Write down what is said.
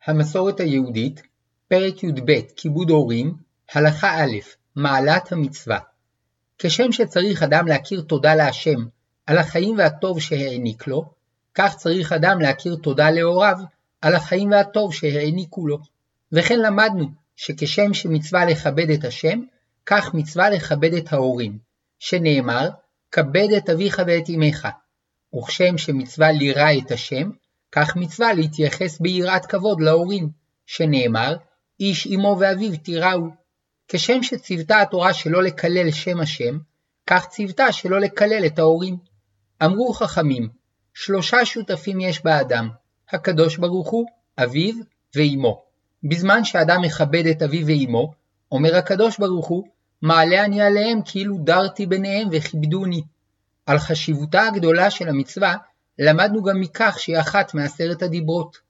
המסורת היהודית, פרק י"ב, כיבוד הורים, הלכה א', מעלת המצווה. כשם שצריך אדם להכיר תודה להשם על החיים והטוב שהעניק לו, כך צריך אדם להכיר תודה להוריו על החיים והטוב שהעניקו לו. וכן למדנו שכשם שמצווה לכבד את השם, כך מצווה לכבד את ההורים, שנאמר, כבד את אביך ואת אמך. וכשם שמצווה לירא את השם, כך מצווה להתייחס ביראת כבוד להורים, שנאמר, איש אמו ואביו תיראו. כשם שציוותה התורה שלא לקלל שם השם, כך ציוותה שלא לקלל את ההורים. אמרו חכמים, 3 שותפים יש באדם, הקדוש ברוך הוא, אביו ואמו. בזמן שאדם מכבד את אביו ואמו, אומר הקדוש ברוך הוא, מעלה אני עליהם כאילו דרתי ביניהם וכיבדוני. על חשיבותה הגדולה של המצווה, למדנו גם מכך שהיא אחת מ10 הדיברות.